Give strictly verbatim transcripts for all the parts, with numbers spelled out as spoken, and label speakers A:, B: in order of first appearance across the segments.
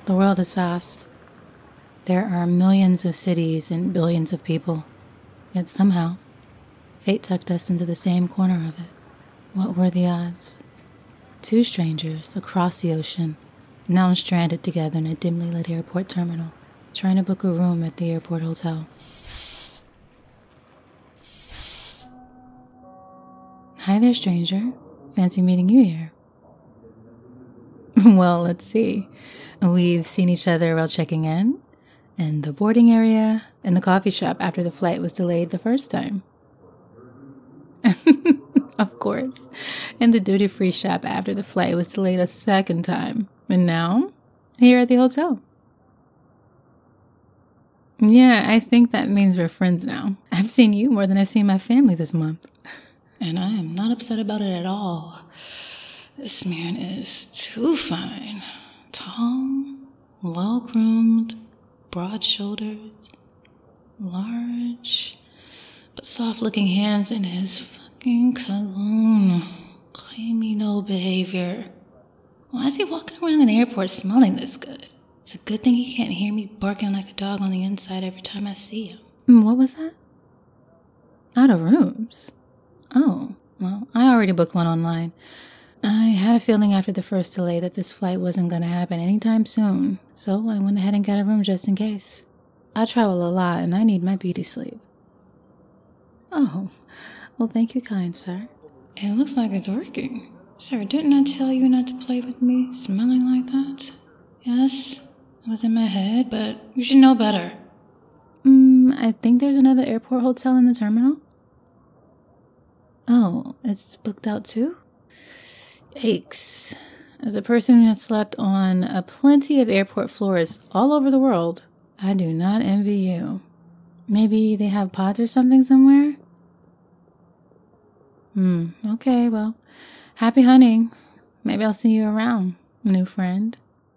A: The world is vast. There are millions of cities and billions of people. Yet somehow, fate tucked us into the same corner of it. What were the odds? Two strangers across the ocean, now stranded together in a dimly lit airport terminal, trying to book a room at the airport hotel. Hi there, stranger. Fancy meeting you here. Well, let's see. We've seen each other while checking in, in the boarding area, in the coffee shop after the flight was delayed the first time. Of course. In the duty-free shop after the flight was delayed a second time. And now, here at the hotel. Yeah, I think that means we're friends now. I've seen you more than I've seen my family this month. And I am not upset about it at all. This man is too fine. Tall, well-groomed, broad shoulders, large, but soft-looking hands in his fucking cologne. Claiming no behavior. Why is he walking around an airport smelling this good? It's a good thing he can't hear me barking like a dog on the inside every time I see him. What was that? Out of rooms? Oh, well, I already booked one online. I had a feeling after the first delay that this flight wasn't going to happen anytime soon, so I went ahead and got a room just in case. I travel a lot and I need my beauty sleep. Oh, well, thank you, kind sir. It looks like it's working. Sir, didn't I tell you not to play with me, smelling like that? Yes, it was in my head, but you should know better. Hmm, I think there's another airport hotel in the terminal. Oh, it's booked out too? Yikes. As a person who has slept on a plenty of airport floors all over the world, I do not envy you. Maybe they have pods or something somewhere? Hmm, okay, well, happy hunting. Maybe I'll see you around, new friend.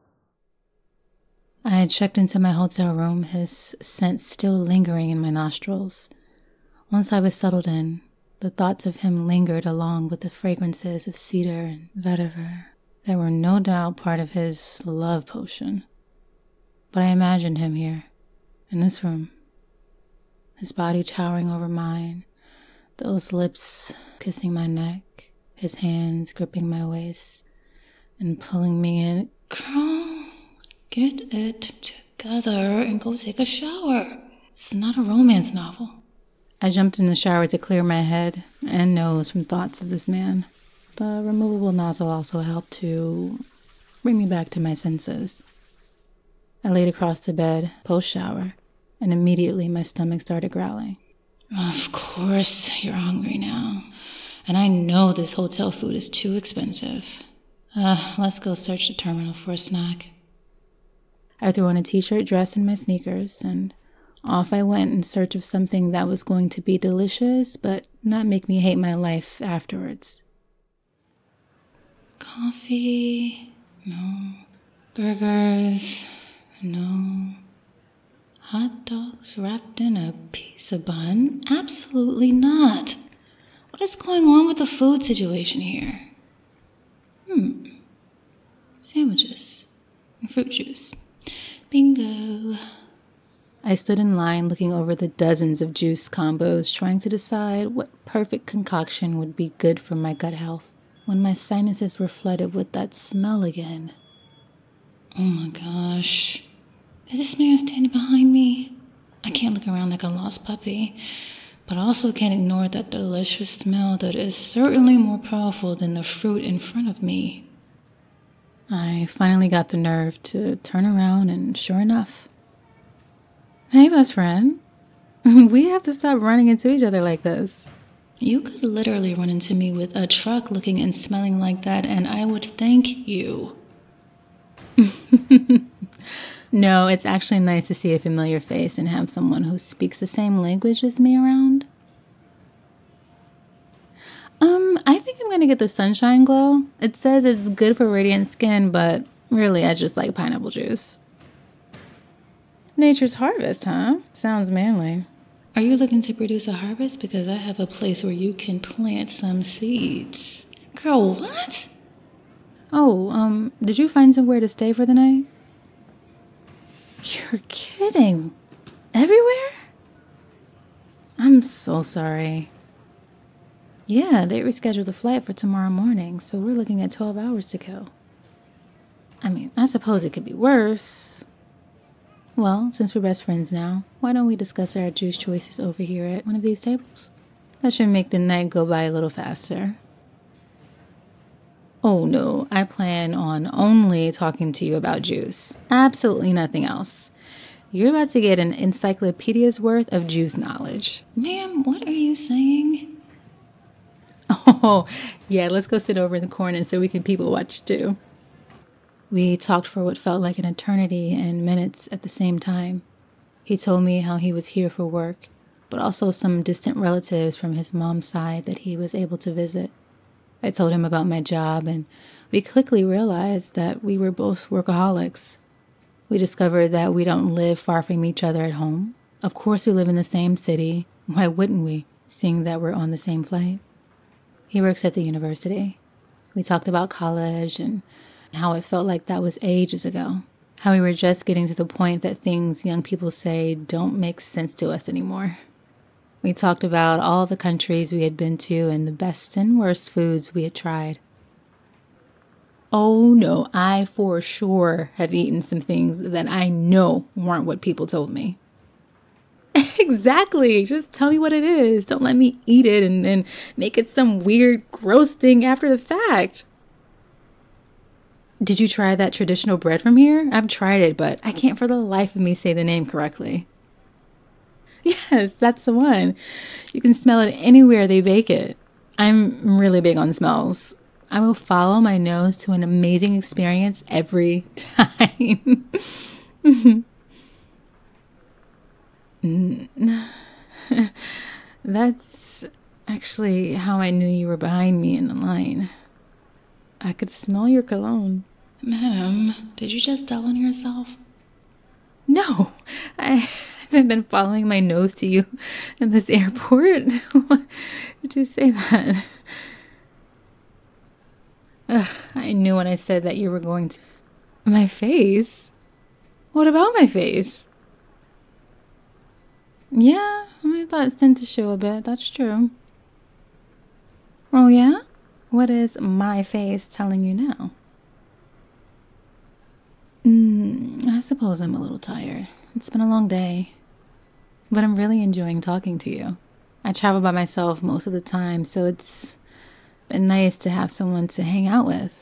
A: I had checked into my hotel room, his scent still lingering in my nostrils. Once I was settled in, the thoughts of him lingered along with the fragrances of cedar and vetiver that were no doubt part of his love potion. But I imagined him here, in this room, his body towering over mine, those lips kissing my neck, his hands gripping my waist and pulling me in. Girl, get it together and go take a shower. It's not a romance novel. I jumped in the shower to clear my head and nose from thoughts of this man. The removable nozzle also helped to bring me back to my senses. I laid across the bed post-shower, and immediately my stomach started growling. Of course you're hungry now, and I know this hotel food is too expensive. Uh, let's go search the terminal for a snack. I threw on a t-shirt, dress, and my sneakers, and off I went in search of something that was going to be delicious, but not make me hate my life afterwards. Coffee? No. Burgers? No. Hot dogs wrapped in a pizza bun? Absolutely not. What is going on with the food situation here? Hmm. Sandwiches and fruit juice. Bingo. I stood in line looking over the dozens of juice combos, trying to decide what perfect concoction would be good for my gut health, when my sinuses were flooded with that smell again. Oh my gosh. Is this man standing behind me? I can't look around like a lost puppy, but I also can't ignore that delicious smell that is certainly more powerful than the fruit in front of me. I finally got the nerve to turn around, and sure enough, hey, best friend. We have to stop running into each other like this. You could literally run into me with a truck looking and smelling like that, and I would thank you. No, it's actually nice to see a familiar face and have someone who speaks the same language as me around. Um, I think I'm gonna get the Sunshine Glow. It says it's good for radiant skin, but really I just like pineapple juice. Nature's harvest, huh? Sounds manly. Are you looking to produce a harvest? Because I have a place where you can plant some seeds. Girl, what? Oh, um, did you find somewhere to stay for the night? You're kidding. Everywhere? I'm so sorry. Yeah, they rescheduled the flight for tomorrow morning, so we're looking at twelve hours to kill. I mean, I suppose it could be worse. Well, since we're best friends now, why don't we discuss our juice choices over here at one of these tables? That should make the night go by a little faster. Oh no, I plan on only talking to you about juice. Absolutely nothing else. You're about to get an encyclopedia's worth of juice knowledge. Ma'am, what are you saying? Oh, yeah, let's go sit over in the corner so we can people watch too. We talked for what felt like an eternity and minutes at the same time. He told me how he was here for work, but also some distant relatives from his mom's side that he was able to visit. I told him about my job, and we quickly realized that we were both workaholics. We discovered that we don't live far from each other at home. Of course, we live in the same city. Why wouldn't we, seeing that we're on the same flight? He works at the university. We talked about college and how it felt like that was ages ago. How we were just getting to the point that things young people say don't make sense to us anymore. We talked about all the countries we had been to and the best and worst foods we had tried. Oh no, I for sure have eaten some things that I know weren't what people told me. Exactly. Just tell me what it is. Don't let me eat it and then make it some weird, gross thing after the fact. Did you try that traditional bread from here? I've tried it, but I can't for the life of me say the name correctly. Yes, that's the one. You can smell it anywhere they bake it. I'm really big on smells. I will follow my nose to an amazing experience every time. That's actually how I knew you were behind me in the line. I could smell your cologne. Madam, did you just tell on yourself? No, I haven't been following my nose to you in this airport. Why did you say that? Ugh, I knew when I said that you were going to... My face? What about my face? Yeah, my thoughts tend to show a bit, that's true. Oh yeah? What is my face telling you now? Mm, I suppose I'm a little tired. It's been a long day. But I'm really enjoying talking to you. I travel by myself most of the time, so it's been nice to have someone to hang out with.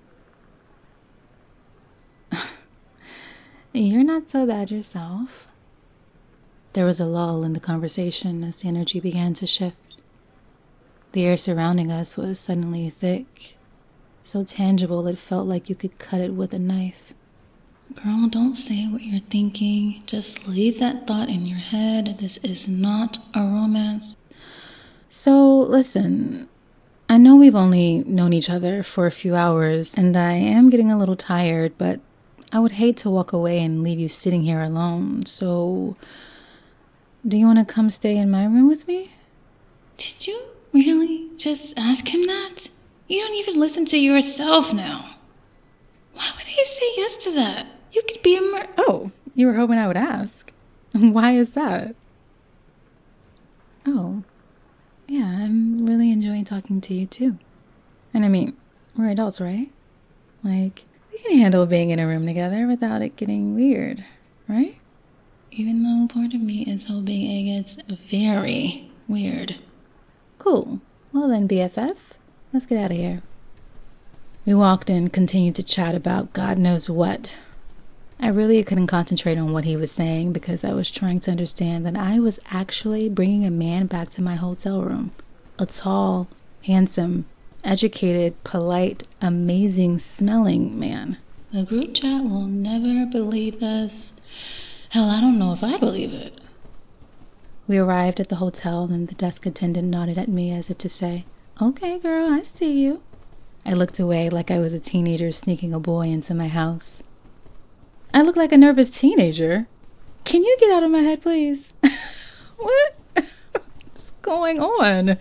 A: You're not so bad yourself. There was a lull in the conversation as the energy began to shift. The air surrounding us was suddenly thick, so tangible it felt like you could cut it with a knife. Girl, don't say what you're thinking. Just leave that thought in your head. This is not a romance. So, listen, I know we've only known each other for a few hours, and I am getting a little tired, but I would hate to walk away and leave you sitting here alone. So, do you want to come stay in my room with me? Did you really just ask him that? You don't even listen to yourself now. Why would he say yes to that? You could be a mur- Oh, you were hoping I would ask. Why is that? Oh, yeah, I'm really enjoying talking to you too. And I mean, we're adults, right? Like, we can handle being in a room together without it getting weird, right? Even though part of me is hoping it gets very weird. Cool. Well then, B F F, let's get out of here. We walked in, continued to chat about God knows what. I really couldn't concentrate on what he was saying because I was trying to understand that I was actually bringing a man back to my hotel room. A tall, handsome, educated, polite, amazing smelling man. The group chat will never believe this. Hell, I don't know if I believe it. We arrived at the hotel and the desk attendant nodded at me as if to say, "Okay, girl, I see you." I looked away like I was a teenager sneaking a boy into my house. I look like a nervous teenager. Can you get out of my head, please? What? What's going on?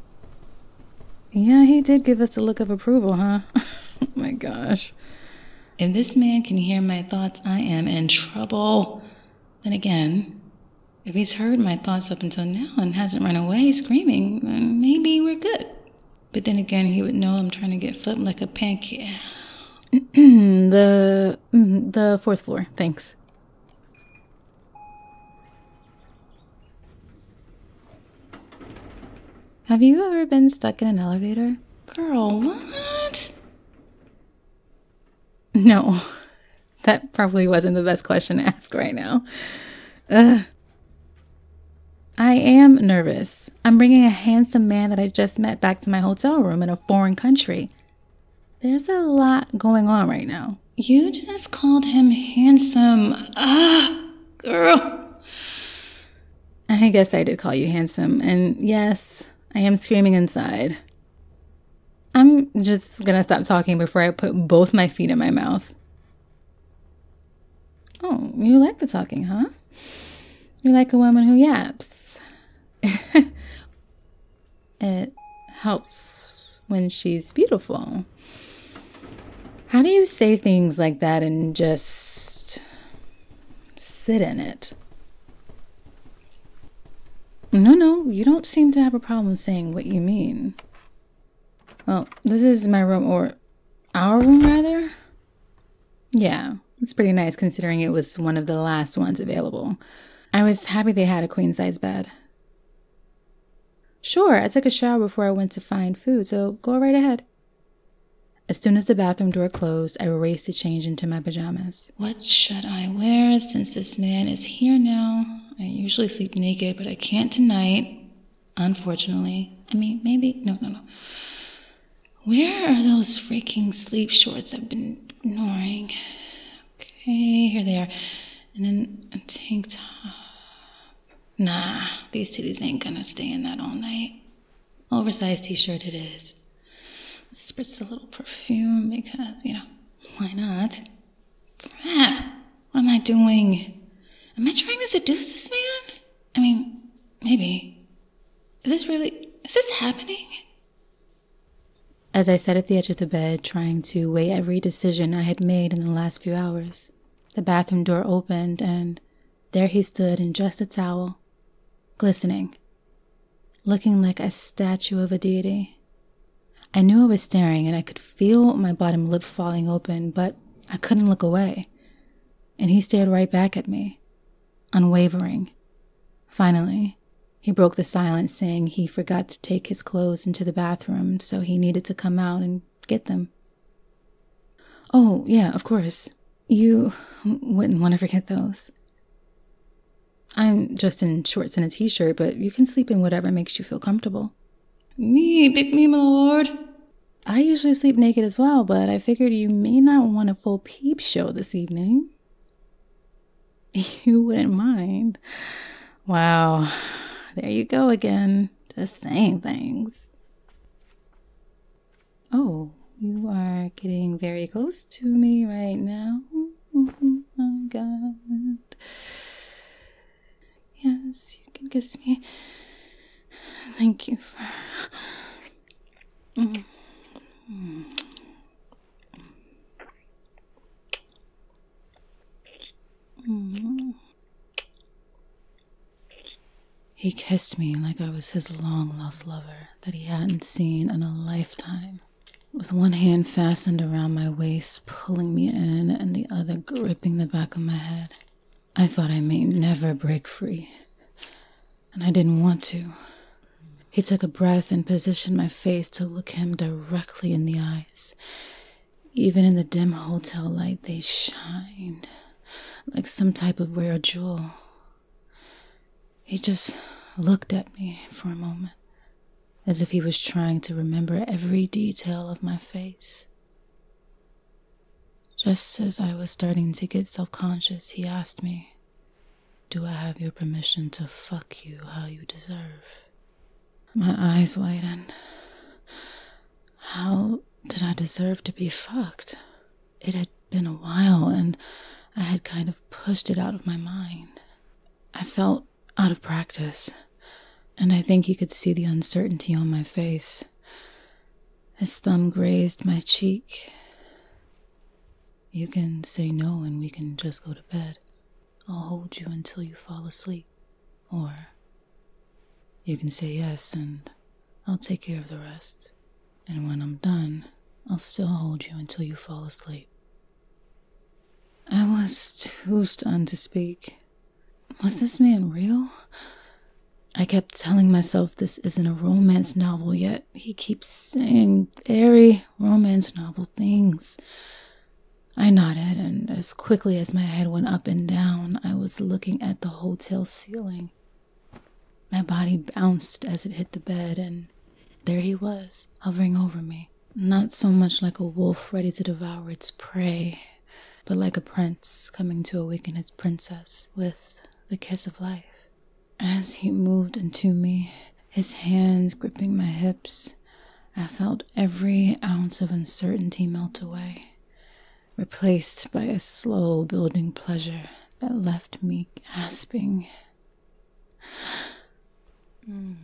A: Yeah, he did give us a look of approval, huh? Oh my gosh. If this man can hear my thoughts, I am in trouble. Then again, if he's heard my thoughts up until now and hasn't run away screaming, then maybe we're good. But then again, he would know I'm trying to get flipped like a pancake. the the fourth floor, thanks. Have you ever been stuck in an elevator? Girl, what? No, that probably wasn't the best question to ask right now. Ugh. I am nervous. I'm bringing a handsome man that I just met back to my hotel room in a foreign country. There's a lot going on right now. You just called him handsome. Ah, girl. I guess I did call you handsome. And yes, I am screaming inside. I'm just gonna stop talking before I put both my feet in my mouth. Oh, you like the talking, huh? You like a woman who yaps. It helps when she's beautiful. How do you say things like that and just sit in it? No, no, you don't seem to have a problem saying what you mean. Well, this is my room, or our room, rather. Yeah, it's pretty nice considering it was one of the last ones available. I was happy they had a queen-size bed. Sure, I took a shower before I went to find food, so go right ahead. As soon as the bathroom door closed, I raced to change into my pajamas. What should I wear since this man is here now? I usually sleep naked, but I can't tonight, unfortunately. I mean, maybe, no, no, no. Where are those freaking sleep shorts I've been ignoring? Okay, here they are. And then a tank top. Nah, these titties ain't gonna stay in that all night. Oversized t-shirt it is. Let's spritz a little perfume because, you know, why not? Crap, what am I doing? Am I trying to seduce this man? I mean, maybe. Is this really, is this happening? As I sat at the edge of the bed, trying to weigh every decision I had made in the last few hours, the bathroom door opened and there he stood in just a towel, glistening, looking like a statue of a deity. I knew I was staring and I could feel my bottom lip falling open, but I couldn't look away. And he stared right back at me, unwavering. Finally, he broke the silence, saying he forgot to take his clothes into the bathroom, so he needed to come out and get them. Oh, yeah, of course. You wouldn't want to forget those. I'm just in shorts and a t-shirt, but you can sleep in whatever makes you feel comfortable. Me, pick me, my lord. I usually sleep naked as well, but I figured you may not want a full peep show this evening. You wouldn't mind. Wow, there you go again, just saying things. Oh, you are getting very close to me right now. Oh my God. Yes, you can kiss me. Thank you for... Mm. Mm. Mm. He kissed me like I was his long-lost lover that he hadn't seen in a lifetime, with one hand fastened around my waist, pulling me in, and the other gripping the back of my head. I thought I may never break free, and I didn't want to. He took a breath and positioned my face to look him directly in the eyes. Even in the dim hotel light, they shined like some type of rare jewel. He just looked at me for a moment, as if he was trying to remember every detail of my face. Just as I was starting to get self-conscious, he asked me, "Do I have your permission to fuck you how you deserve?" My eyes widened. How did I deserve to be fucked? It had been a while, and I had kind of pushed it out of my mind. I felt out of practice, and I think he could see the uncertainty on my face. His thumb grazed my cheek. You can say no and we can just go to bed. I'll hold you until you fall asleep. Or you can say yes and I'll take care of the rest. And when I'm done, I'll still hold you until you fall asleep. I was too stunned to speak. Was this man real? I kept telling myself this isn't a romance novel, yet he keeps saying very romance novel things. I nodded, and as quickly as my head went up and down, I was looking at the hotel ceiling. My body bounced as it hit the bed, and there he was, hovering over me. Not so much like a wolf ready to devour its prey, but like a prince coming to awaken his princess with the kiss of life. As he moved into me, his hands gripping my hips, I felt every ounce of uncertainty melt away, replaced by a slow building pleasure that left me gasping. Mm.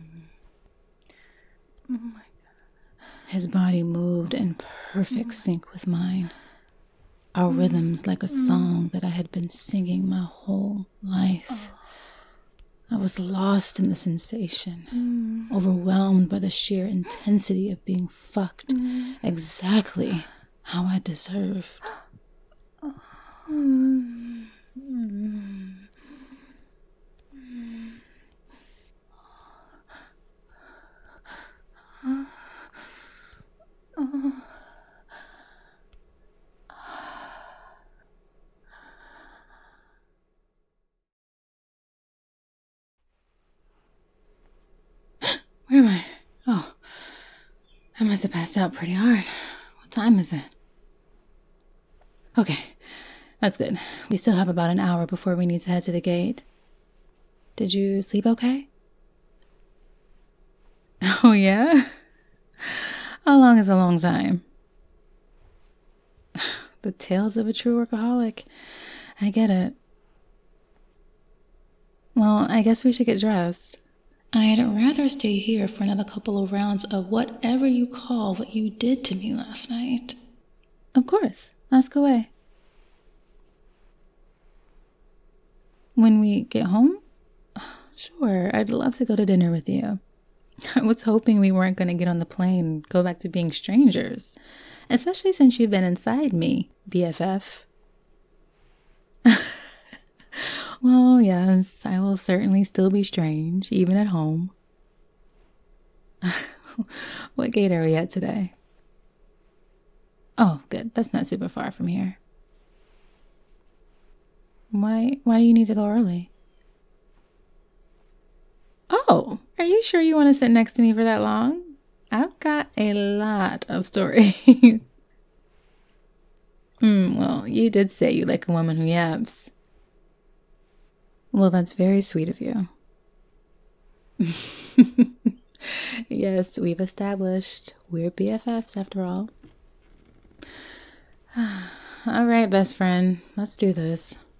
A: Oh my God. His body moved in perfect sync with mine. Our rhythms like a song that I had been singing my whole life. I was lost in the sensation, mm. overwhelmed by the sheer intensity of being fucked mm. exactly how I deserved. Mm. Mm. Mm. Uh. Where am I? Oh, I must have passed out pretty hard. What time is it? Okay, that's good. We still have about an hour before we need to head to the gate. Did you sleep okay? Oh, yeah? How long is a long time? The tales of a true workaholic. I get it. Well, I guess we should get dressed. I'd rather stay here for another couple of rounds of whatever you call what you did to me last night. Of course. Ask away. When we get home? Sure, I'd love to go to dinner with you. I was hoping we weren't going to get on the plane and go back to being strangers, especially since you've been inside me, B F F. Well, yes, I will certainly still be strange, even at home. What gate are we at today? Oh, good. That's not super far from here. Why, why do you need to go early? Oh, are you sure you want to sit next to me for that long? I've got a lot of stories. mm, well, you did say you like a woman who yaps. Well, that's very sweet of you. Yes, we've established we're B F Fs after all. All right, best friend, let's do this.